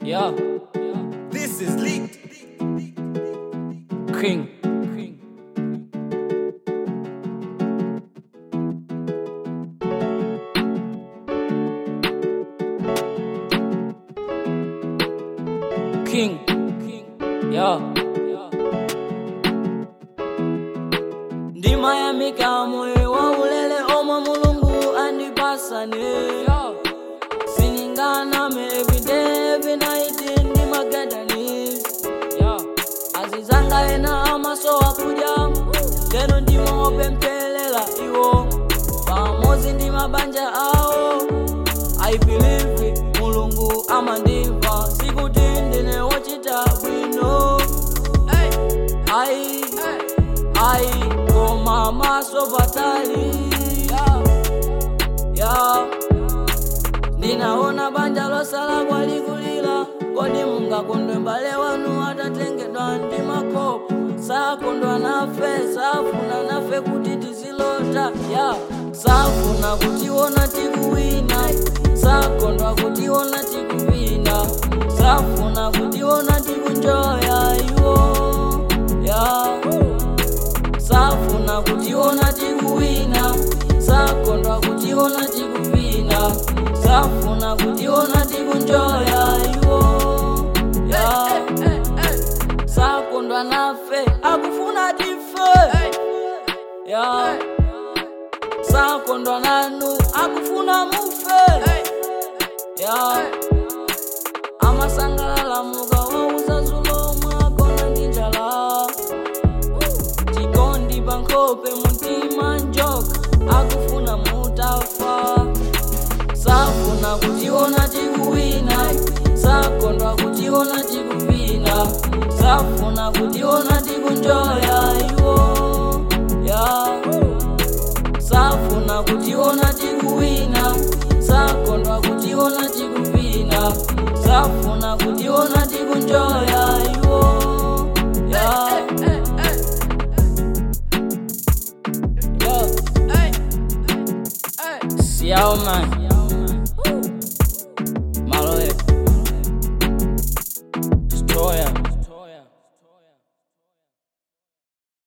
Yeah, This is leaked. King. King. Yeah. Ndima ya mikamwe wa ulele oma mulungu andipasane. Siningana me everyday, every night ndi magadani. Azizanga ena amaso akuja, teno ndimo opempelela iwo. Pamozi ndi mabanja ao, I believe mulungu amandiva. Sikuti ndine wochita bwino. I koma maso batali. Ninaona banja losala kwa likulila. Kodi mungakondwe mbale wanu atatengedwa ndi makopo. Sakondwa nafe, safuna nafe kuti tizilota. Safuna kutiona tikuwina. Sakondwa kutiona tikuvina. Safuna kutiona tikunjoya iwo. Safuna kutiona tikuwina. Sakondwa kutiona tikuvina. Safuna kutiona tikunjoya iwo. Sakondwa nafe akufuna tife. Sakondwa nanu akufuna mufe. Amasangalala muga wauza zulo mwakona ndinjala. Chikondi bankope mutima njoka akufuna mutafa. Safuna kutiona tikuwina. Sakondwa kutiona tikuvina. Safuna kutiona tikunjoya iwo. Safuna kutiona tikuwina. Sakondwa kutiona tikuvina. Safuna kutiona tikunjoya iwo. Yo man.